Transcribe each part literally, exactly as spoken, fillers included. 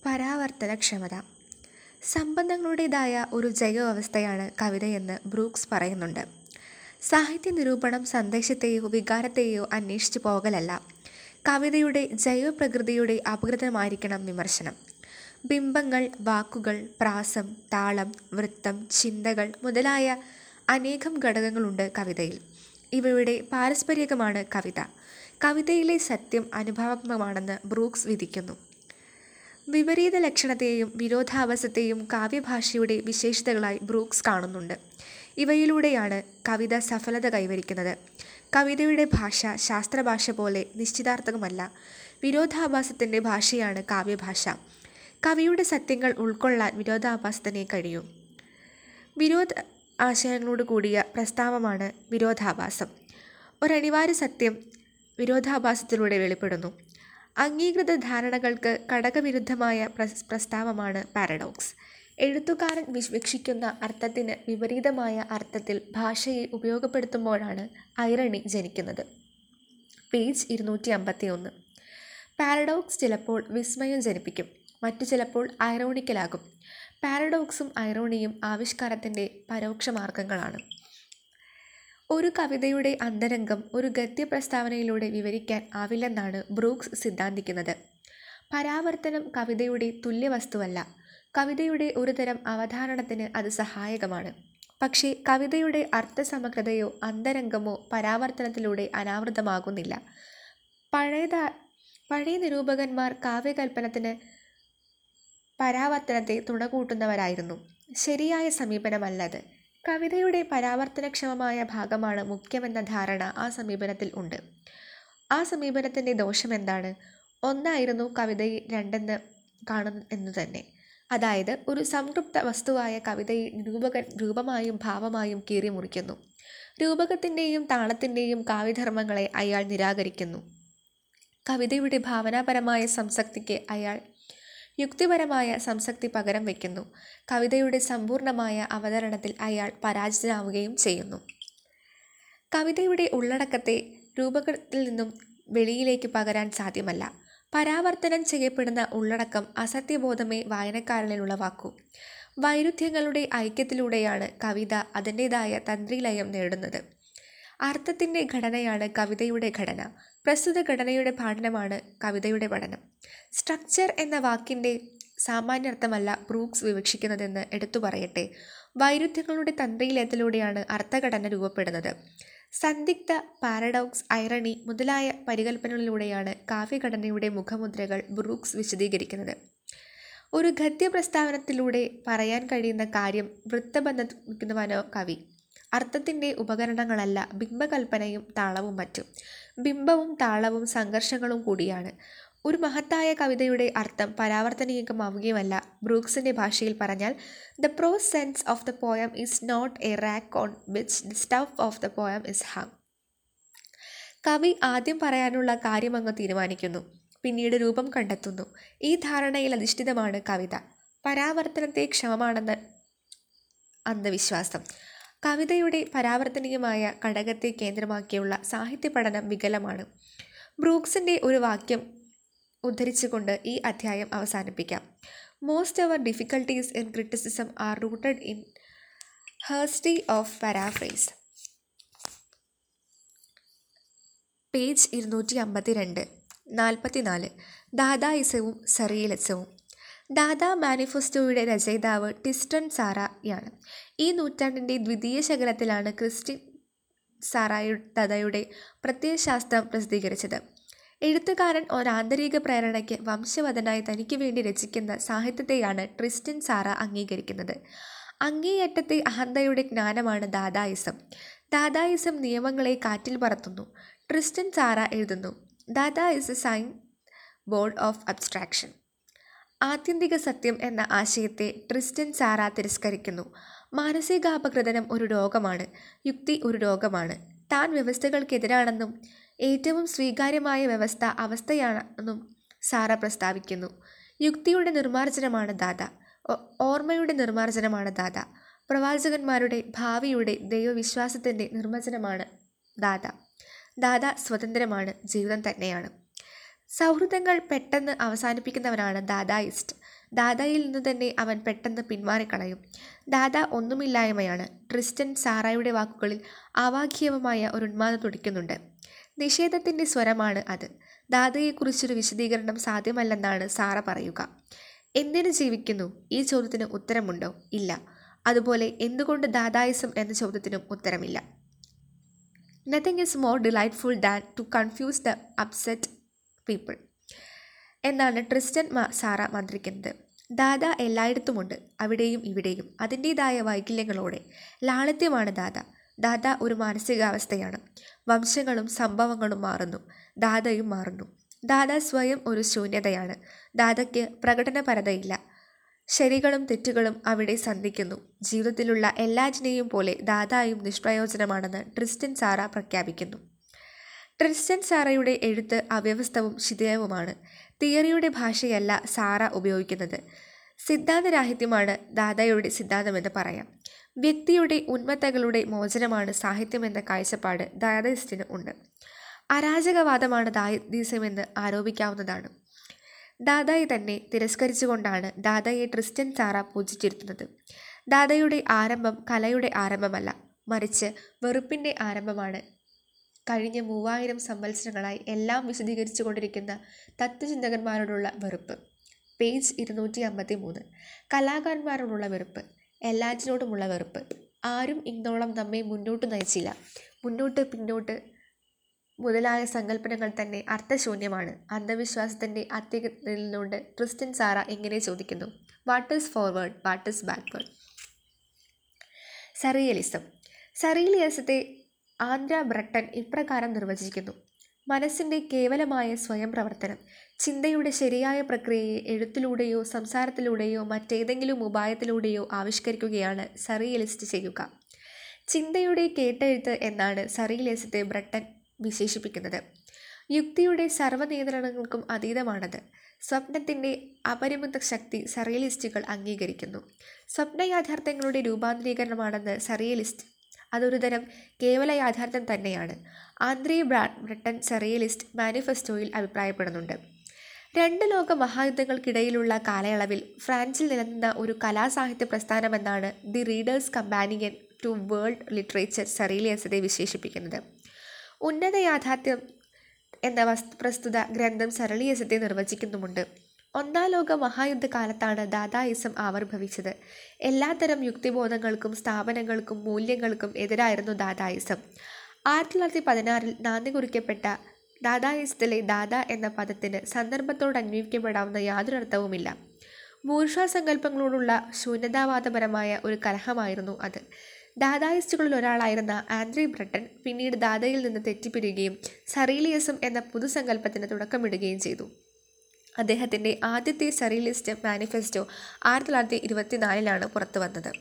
പരാവർത്തനക്ഷമത. സംബന്ധങ്ങളുടേതായ ഒരു ജൈവവ്യവസ്ഥയാണ് കവിതയെന്ന് ബ്രൂക്സ് പറയുന്നുണ്ട്. സാഹിത്യ നിരൂപണം സന്ദേശത്തെയോ വികാരത്തെയോ അന്വേഷിച്ചു പോകലല്ല. കവിതയുടെ ജൈവപ്രകൃതിയുടെ അപഗ്രഥനമായിരിക്കണം വിമർശനം. ബിംബങ്ങൾ, വാക്കുകൾ, പ്രാസം, താളം, വൃത്തം, ചിന്തകൾ മുതലായ അനേകം ഘടകങ്ങളുണ്ട് കവിതയിൽ. ഇവയുടെ പാരസ്പര്യകമാണ് കവിത. കവിതയിലെ സത്യം അനുഭവാത്മകമാണെന്ന് ബ്രൂക്സ് വിധിക്കുന്നു. വിപരീത ലക്ഷണത്തെയും വിരോധാഭാസത്തെയും കാവ്യഭാഷയുടെ വിശേഷതകളായി ബ്രൂക്സ് കാണുന്നുണ്ട്. ഇവയിലൂടെയാണ് കവിത സഫലത കൈവരിക്കുന്നത്. കവിതയുടെ ഭാഷ ശാസ്ത്രഭാഷ പോലെ നിശ്ചിതാർത്ഥകമല്ല. വിരോധാഭാസത്തിൻ്റെ ഭാഷയാണ് കാവ്യഭാഷ. കവിയുടെ സത്യങ്ങൾ ഉൾക്കൊള്ളാൻ വിരോധാഭാസത്തിനേ കഴിയൂ. വിരോധ ആശയങ്ങളോട് കൂടിയ പ്രസ്താവമാണ് വിരോധാഭാസം. ഒരനിവാര്യ സത്യം വിരോധാഭാസത്തിലൂടെ വെളിപ്പെടുന്നു. അംഗീകൃത ധാരണകൾക്ക് ഘടകവിരുദ്ധമായ പ്രസ് പ്രസ്താവമാണ് പാരഡോക്സ്. എഴുത്തുകാരൻ വിവക്ഷിക്കുന്ന അർത്ഥത്തിന് വിപരീതമായ അർത്ഥത്തിൽ ഭാഷയെ ഉപയോഗപ്പെടുത്തുമ്പോഴാണ് ഐറണി ജനിക്കുന്നത്. പേജ് ഇരുന്നൂറ്റി അമ്പത്തി ഒന്ന്. പാരഡോക്സ് ചിലപ്പോൾ വിസ്മയം ജനിപ്പിക്കും, മറ്റു ചിലപ്പോൾ ഐറോണിക്കലാകും. പാരഡോക്സും ഐറോണിയും ആവിഷ്കാരത്തിൻ്റെ പരോക്ഷ മാർഗങ്ങളാണ്. ഒരു കവിതയുടെ അന്തരംഗം ഒരു ഗദ്യ പ്രസ്താവനയിലൂടെ വിവരിക്കാൻ ആവില്ലെന്നാണ് ബ്രൂക്സ് സിദ്ധാന്തിക്കുന്നത്. പരാവർത്തനം കവിതയുടെ തുല്യവസ്തുവല്ല. കവിതയുടെ ഒരുതരം അവധാരണത്തിന് അത് സഹായകമാണ്. പക്ഷേ കവിതയുടെ അർത്ഥസമഗ്രതയോ അന്തരംഗമോ പരാവർത്തനത്തിലൂടെ അനാവൃതമാകുന്നില്ല. പഴയതാ പഴയ നിരൂപകന്മാർ കാവ്യകൽപ്പനത്തിന് പരാവർത്തനത്തെ തുണകൂട്ടുന്നവരായിരുന്നു. ശരിയായ സമീപനമല്ലത്. കവിതയുടെ പരാവർത്തനക്ഷമമായ ഭാഗമാണ് മുഖ്യമെന്ന ധാരണ ആ സമീപനത്തിൽ ഉണ്ട്. ആ സമീപനത്തിൻ്റെ ദോഷമെന്താണ്? ഒന്നായിരുന്നു കവിതയെ രണ്ടെന്ന് കാണുന്നു എന്നു തന്നെ. അതായത് ഒരു സംതൃപ്ത വസ്തുവായ കവിതയെ നിരൂപകൻ രൂപമായും ഭാവമായും കീറി മുറിക്കുന്നു. രൂപകത്തിൻ്റെയും താളത്തിൻ്റെയും കാവ്യധർമ്മങ്ങളെ അയാൾ നിരാകരിക്കുന്നു. കവിതയുടെ ഭാവനാപരമായ സംസക്തിക്ക് അയാൾ യുക്തിപരമായ സംസക്തി പകരം വയ്ക്കുന്നു. കവിതയുടെ സമ്പൂർണമായ അവതരണത്തിൽ അയാൾ പരാജിതനാവുകയും ചെയ്യുന്നു. കവിതയുടെ ഉള്ളടക്കത്തെ രൂപകത്തിൽ നിന്നും വെളിയിലേക്ക് പകരാൻ സാധ്യമല്ല. പരാവർത്തനം ചെയ്യപ്പെടുന്ന ഉള്ളടക്കം അസത്യബോധമേ വായനക്കാരനിൽ ഉളവാക്കൂ. വൈരുദ്ധ്യങ്ങളുടെ ഐക്യത്തിലൂടെയാണ് കവിത അതിൻ്റേതായ തന്ത്രിലയം നേടുന്നത്. അർത്ഥത്തിൻ്റെ ഘടനയാണ് കവിതയുടെ ഘടന. പ്രസ്തുത ഘടനയുടെ പഠനമാണ് കവിതയുടെ പഠനം. സ്ട്രക്ചർ എന്ന വാക്കിൻ്റെ സാമാന്യർത്ഥമല്ല ബ്രൂക്സ് വിവക്ഷിക്കുന്നതെന്ന് എടുത്തു പറയട്ടെ. വൈരുദ്ധ്യങ്ങളുടെ തന്ത്രിലയത്തിലൂടെയാണ് അർത്ഥഘടന രൂപപ്പെടുന്നത്. സന്ദിഗ്ധ, പാരഡോക്സ്, ഐറണി മുതലായ പരികൽപ്പനകളിലൂടെയാണ് കാവ്യഘടനയുടെ മുഖമുദ്രകൾ ബ്രൂക്സ് വിശദീകരിക്കുന്നത്. ഒരു ഗദ്യ പ്രസ്താവനത്തിലൂടെ പറയാൻ കഴിയുന്ന കാര്യം വൃത്തബന്ധിക്കുന്നവനോ കവി. അർത്ഥത്തിൻ്റെ ഉപകരണങ്ങളല്ല ബിംബകൽപ്പനയും താളവും മറ്റും. ബിംബവും താളവും സംഘർഷങ്ങളും കൂടിയാണ്. ഒരു മഹത്തായ കവിതയുടെ അർത്ഥം പരാവർത്തനീയമാവുകയുമല്ല. ബ്രൂക്സിൻ്റെ ഭാഷയിൽ പറഞ്ഞാൽ, the prose sense of the poem is not a rack on which the stuff of the poem is hung. കവി ആദ്യം പറയാനുള്ള കാര്യമങ്ങ് തീരുമാനിക്കുന്നു, പിന്നീട് രൂപം കണ്ടെത്തുന്നു. ഈ ധാരണയിൽ അധിഷ്ഠിതമാണ് കവിത. പരാവർത്തനത്തെ ക്ഷമമാണെന്ന് അന്ധവിശ്വാസം. കവിതയുടെ പരാവർത്തനീയമായ ഘടകത്തെ കേന്ദ്രമാക്കിയുള്ള സാഹിത്യ പഠനം വികലമാണ്. ബ്രൂക്സിൻ്റെ ഒരു വാക്യം ഉദ്ധരിച്ചുകൊണ്ട് ഈ അധ്യായം അവസാനിപ്പിക്കാം. Most our difficulties in criticism are rooted in heresy of paraphrase. Page ഇരുന്നൂറ്റി അമ്പത്തി രണ്ട്. നാൽപ്പത്തിനാല്. ദാദായിസവും സറിയലിസവും. ദാദാ മാനിഫെസ്റ്റോയുടെ രചയിതാവ് ട്രിസ്റ്റൻ സാറയാണ്. ഈ നൂറ്റാണ്ടിൻ്റെ ദ്വിതീയ ശകലത്തിലാണ് ക്രിസ്റ്റ്യൻ സാറായു ദാദായുടെ പ്രത്യയശാസ്ത്രം പ്രസിദ്ധീകരിച്ചത്. എഴുത്തുകാരൻ ഒരാന്തരിക പ്രേരണയ്ക്ക് വംശവദനായി തനിക്ക് വേണ്ടി രചിക്കുന്ന സാഹിത്യത്തെയാണ് ട്രിസ്റ്റൻ സാറ അംഗീകരിക്കുന്നത്. അങ്ങേയറ്റത്തെ അഹന്തയുടെ ജ്ഞാനമാണ് ദാദായിസം. ദാദായിസം നിയമങ്ങളെ കാറ്റിൽ പറത്തുന്നു. ട്രിസ്റ്റൻ സാറ എഴുതുന്നു, Dada is a sign board of abstraction. ആത്യന്തിക സത്യം എന്ന ആശയത്തെ ട്രിസ്റ്റൻ സാറ തിരസ്കരിക്കുന്നു. മാനസികാപഗ്രഥനം ഒരു രോഗമാണ്, യുക്തി ഒരു രോഗമാണ്. താൻ വ്യവസ്ഥകൾക്കെതിരാണെന്നും ഏറ്റവും സ്വീകാര്യമായ വ്യവസ്ഥ അവസ്ഥയാണെന്നും സാറ പ്രസ്താവിക്കുന്നു. യുക്തിയുടെ നിർമ്മാർജ്ജനമാണ് ദാദ, ഓർമ്മയുടെ നിർമ്മാർജ്ജനമാണ് ദാദ, പ്രവാചകന്മാരുടെ ഭാവിയുടെ ദൈവവിശ്വാസത്തിൻ്റെ നിർമ്മാർജ്ജനമാണ് ദാദ. ദാദ സ്വതന്ത്രമാണ്, ജീവിതം തന്നെയാണ്. സൗഹൃദങ്ങൾ പെട്ടെന്ന് അവസാനിപ്പിക്കുന്നവനാണ് ദാദായിസ്റ്റ്. ദാദയിൽ നിന്ന് തന്നെ അവൻ പെട്ടെന്ന് പിന്മാറിക്കളയും. ദാദ ഒന്നുമില്ലായ്മയാണ്. ട്രിസ്റ്റൻ സാറയുടെ വാക്കുകളിൽ അവാക്യവമായ ഒരു ഉന്മാദം തുടിക്കുന്നുണ്ട്. നിഷേധത്തിൻ്റെ സ്വരമാണ് അത്. ദാദയെക്കുറിച്ചൊരു വിശദീകരണം സാധ്യമല്ലെന്നാണ് സാറ പറയുക. എന്തിനു ജീവിക്കുന്നു? ഈ ചോദ്യത്തിന് ഉത്തരമുണ്ടോ? ഇല്ല. അതുപോലെ എന്തുകൊണ്ട് ദാദായിസം എന്ന ചോദ്യത്തിനും ഉത്തരമില്ല. Nothing is more delightful than to confuse the upset people എന്നാണ് ട്രിസ്റ്റൻ സാറ മന്ത്രിക്കുന്നത്. ദാദ എല്ലായിടത്തുമുണ്ട്, അവിടെയും ഇവിടെയും, അതിൻ്റേതായ വൈകല്യങ്ങളോടെ. ലാളിത്യമാണ് ദാദ. ദാദ ഒരു മാനസികാവസ്ഥയാണ്. വംശങ്ങളും സംഭവങ്ങളും മാറുന്നു, ദാദയും മാറുന്നു. ദാദ സ്വയം ഒരു ശൂന്യതയാണ്. ദാദയ്ക്ക് പ്രകടനപരതയില്ല. ശരികളും തെറ്റുകളും അവിടെ സന്ധിക്കുന്നു. ജീവിതത്തിലുള്ള എല്ലാറ്റിനെയും പോലെ ദാദായും നിഷ്പ്രയോജനമാണെന്ന് ട്രിസ്റ്റൻ സാറ പ്രഖ്യാപിക്കുന്നു. ട്രിസ്റ്റൻ സാറയുടെ എഴുത്ത് അവ്യവസ്ഥവും ശിഥിലവുമാണ്. തിയറിയുടെ ഭാഷയല്ല സാറ ഉപയോഗിക്കുന്നത്. സിദ്ധാന്തരാഹിത്യമാണ് ദാദയുടെ സിദ്ധാന്തമെന്ന് പറയാം. വ്യക്തിയുടെ ഉന്മത്തകളുടെ മോചനമാണ് സാഹിത്യമെന്ന കാഴ്ചപ്പാട് ദാദയിസ്റ്റിന് ഉണ്ട്. അരാജകവാദമാണ് ദാദയിസമെന്ന് ആരോപിക്കാവുന്നതാണ്. ദാദയെ തന്നെ തിരസ്കരിച്ചുകൊണ്ടാണ് ദാദയെ ട്രിസ്റ്റൻ സാറ പൂജിച്ചിരുത്തുന്നത്. ദാദയുടെ ആരംഭം കലയുടെ ആരംഭമല്ല, മറിച്ച് വെറുപ്പിൻ്റെ ആരംഭമാണ്. കഴിഞ്ഞ മൂവായിരം സംവത്സരങ്ങളായി എല്ലാം വിശദീകരിച്ചു കൊണ്ടിരിക്കുന്ന തത്വചിന്തകന്മാരോടുള്ള വെറുപ്പ്. പേജ് ഇരുന്നൂറ്റി അമ്പത്തി മൂന്ന്. കലാകാരന്മാരോടുള്ള വെറുപ്പ്, എല്ലാറ്റിനോടുമുള്ള വെറുപ്പ്. ആരും ഇന്നോളം നമ്മെ മുന്നോട്ട് നയിച്ചില്ല. മുന്നോട്ട് പിന്നോട്ട് മുതലായ സങ്കല്പനങ്ങൾ തന്നെ അർത്ഥശൂന്യമാണ്. അന്ധവിശ്വാസത്തിൻ്റെ അത്യത്തിൽ നിന്നുകൊണ്ട് ട്രിസ്റ്റൻ സാറ എങ്ങനെ ചോദിക്കുന്നു: what is forward, what is backward? Surrealism. സറിയലിസത്തെ ആൻഡ്ര ബ്രട്ടൻ ഇപ്രകാരം നിർവചിക്കുന്നു: മനസ്സിൻ്റെ കേവലമായ സ്വയം പ്രവർത്തനം. ചിന്തയുടെ ശരിയായ പ്രക്രിയയെ എഴുത്തിലൂടെയോ സംസാരത്തിലൂടെയോ മറ്റേതെങ്കിലും ഉപായത്തിലൂടെയോ ആവിഷ്കരിക്കുകയാണ് സറിയലിസ്റ്റ് ചെയ്യുക. ചിന്തയുടെ കേട്ടെഴുത്ത് എന്നാണ് സറിയലിസത്തെ ബ്രട്ടൻ വിശേഷിപ്പിക്കുന്നത്. യുക്തിയുടെ സർവ്വനിയന്ത്രണങ്ങൾക്കും അതീതമാണത്. സ്വപ്നത്തിൻ്റെ അപരിമിത ശക്തി സറിയലിസ്റ്റുകൾ അംഗീകരിക്കുന്നു. സ്വപ്ന യാഥാർത്ഥ്യങ്ങളുടെ രൂപാന്തരീകരണമാണെന്ന് സറിയലിസ്റ്റ്. അതൊരു തരം കേവല യാഥാർത്ഥ്യം തന്നെയാണ്. ആന്ത്രേ ബ്രട്ടൻ സറിയലിസ്റ്റ് മാനിഫെസ്റ്റോയിൽ അഭിപ്രായപ്പെടുന്നുണ്ട്. രണ്ട് ലോക മഹായുദ്ധങ്ങൾക്കിടയിലുള്ള കാലയളവിൽ ഫ്രാൻസിൽ നിലനിന്ന ഒരു കലാസാഹിത്യ പ്രസ്ഥാനമെന്നാണ് the Reader's Companion to World Literature സറിയലിസത്തെ വിശേഷിപ്പിക്കുന്നത്. ഉന്നത യാഥാർത്ഥ്യം എന്ന വസ്തു പ്രസ്തുത ഗ്രന്ഥം സറിയലിസത്തെ നിർവചിക്കുന്നുമുണ്ട്. ഒന്നാം ലോക മഹായുദ്ധകാലത്താണ് ദാദായിസം ആവിർഭവിച്ചത്. എല്ലാത്തരം യുക്തിബോധങ്ങൾക്കും സ്ഥാപനങ്ങൾക്കും മൂല്യങ്ങൾക്കും എതിരായിരുന്നു ദാദായിസം. ആയിരത്തി തൊള്ളായിരത്തി പതിനാറിൽ നാന്ദി കുറിക്കപ്പെട്ട ദാദായിസത്തിലെ ദാദ എന്ന പദത്തിന് സന്ദർഭത്തോട് അന്വയിക്കപ്പെടാവുന്ന യാതൊരർത്ഥവുമില്ല. ബൂർഷ്വാ സങ്കല്പങ്ങളോടുള്ള ശൂന്യതാവാദപരമായ ഒരു കലഹമായിരുന്നു അത്. ദാദായിസ്റ്റുകളിൽ ഒരാളായിരുന്ന ആന്ത്രേ ബ്രട്ടൻ പിന്നീട് ദാദയിൽ നിന്ന് തെറ്റിപ്പിരിയുകയും സറിയലിസം എന്ന പുതുസങ്കല്പത്തിന് തുടക്കമിടുകയും ചെയ്തു. അദ്ദേഹത്തിൻ്റെ ആദ്യത്തെ സറിയലിസ്റ്റ് മാനിഫെസ്റ്റോ ആയിരത്തി തൊള്ളായിരത്തി ഇരുപത്തിനാലിലാണ് പുറത്തു വന്നത്.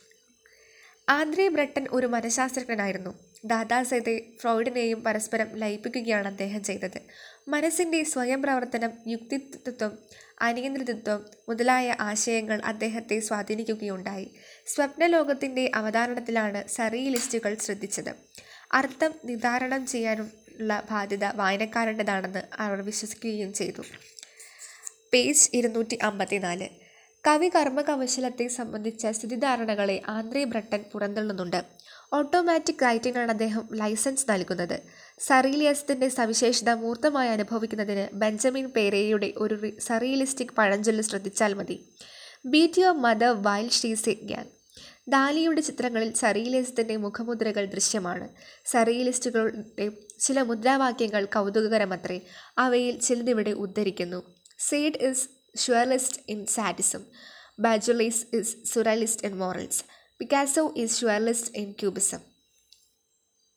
ആന്ത്രേ ബ്രട്ടൻ ഒരു മനഃശാസ്ത്രജ്ഞനായിരുന്നു. ദാദാസത്തെ ഫ്രോയിഡിനെയും പരസ്പരം ലയിപ്പിക്കുകയാണ് അദ്ദേഹം ചെയ്തത്. മനസ്സിൻ്റെ സ്വയം പ്രവർത്തനം, യുക്തിത്വം, അനിയന്ത്രിതത്വം മുതലായ ആശയങ്ങൾ അദ്ദേഹത്തെ സ്വാധീനിക്കുകയുണ്ടായി. സ്വപ്നലോകത്തിൻ്റെ അവതരണത്തിലാണ് സറിയലിസ്റ്റുകൾ ശ്രദ്ധിച്ചത്. അർത്ഥം നിധാരണം ചെയ്യാനുള്ള ബാധ്യത വായനക്കാരൻ്റെതാണെന്ന് അവർ വിശ്വസിക്കുകയും ചെയ്തു. പേജ് ഇരുന്നൂറ്റി അമ്പത്തിനാല്. കവി കർമ്മകൗശലത്തെ സംബന്ധിച്ച സ്ഥിതിധാരണകളെ ആന്ത്രേ ബ്രട്ടൻ പുറന്തള്ളുന്നുണ്ട്. ഓട്ടോമാറ്റിക് റൈറ്റിനാണ് അദ്ദേഹം ലൈസൻസ് നൽകുന്നത്. സറിയലിസത്തിൻ്റെ സവിശേഷത മൂർത്തമായി അനുഭവിക്കുന്നതിന് ബെഞ്ചമിൻ പേരെയുടെ ഒരു സറിയലിസ്റ്റിക് പഴഞ്ചൊല്ല് ശ്രദ്ധിച്ചാൽ മതി: beat your mother while she's a ഗ്യാങ്. ദാലിയുടെ ചിത്രങ്ങളിൽ സറിയലിസത്തിൻ്റെ മുഖമുദ്രകൾ ദൃശ്യമാണ്. സറിയലിസ്റ്റുകളുടെ ചില മുദ്രാവാക്യങ്ങൾ കൗതുകകരമത്രേ. അവയിൽ ചിലതിവിടെ ഉദ്ധരിക്കുന്നു: Sade is surrealist in sadism. Bajolet is surrealist in morals. Picasso is surrealist in cubism.